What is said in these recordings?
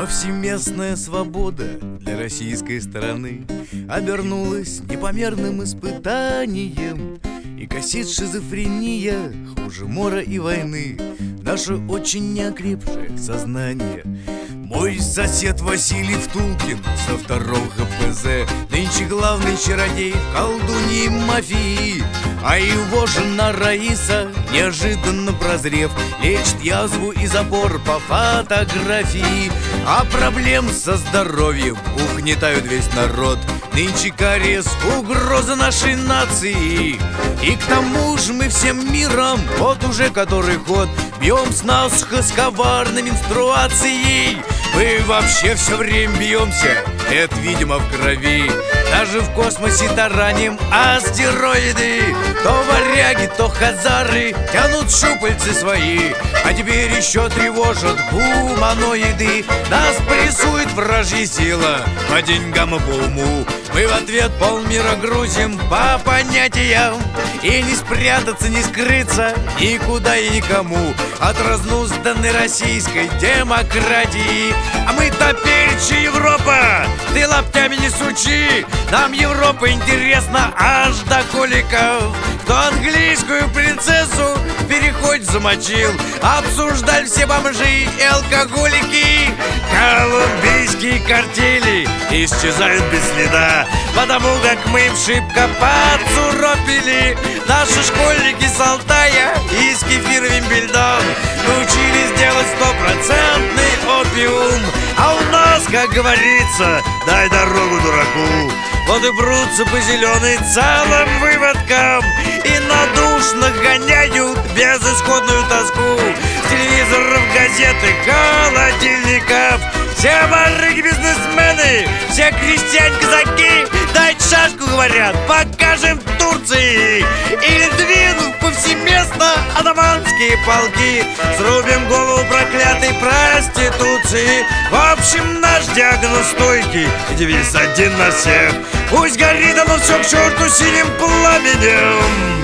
Повсеместная свобода для российской стороны обернулась непомерным испытанием, и косит шизофрения хуже мора и войны наше очень неокрепшее сознание. Мой сосед Василий Втулкин со второго ХПЗ нынче главный чародей в колдуньи мафии, а его жена Раиса, неожиданно прозрев, лечит язву и запор по фотографии. А проблем со здоровьем угнетают весь народ. Нынче кариес — угроза нашей нации. И к тому же мы всем миром, вот уже который год, бьемся насухо с коварной менструацией. Мы вообще все время бьемся, это видимо в крови. Даже в космосе тараним астероиды. То варяги, то хазары тянут щупальцы свои, а теперь еще тревожат гуманоиды. Нас прессует вражья сила по деньгам и по уму. Мы в ответ полмира грузим по понятиям, и не спрятаться, не скрыться никуда и никому от разнузданной российской демократии. А мы-то перечи Европа, ты лаптями не сучи. Нам Европа интересна аж до коликов. Кто английскую принцессу в переходе замочил, обсуждали все бомжи и алкоголики. Колумбийские картели исчезают без следа, потому как мы им шибко подсуропили. Наши школьники с Алтая и с кефировым бельдом научились делать стопроцентный опиум. А у нас, как говорится, дай дорогу дураку. Вот и брутся по зеленой целым выводкам и надушно гоняют безысходную тоску с телевизоров, газет и холодильников. Все барыги-бизнесмены, все крестьяне-казаки, дайте шашку, говорят, покажем Турции. Или двинув повсеместно атаманские полки, срубим голову проклятой проституции. В общем, наш диагноз стойкий и девиз один на всех: пусть горит оно все к черту синим пламенем.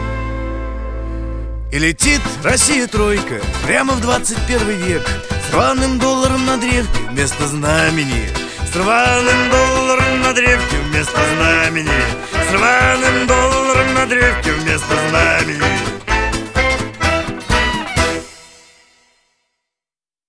И летит Россия-тройка прямо в 21 век с рваным долларом на древке вместо знамени. С рваным долларом на древке вместо знамени. С рваным долларом на древке вместо знамени.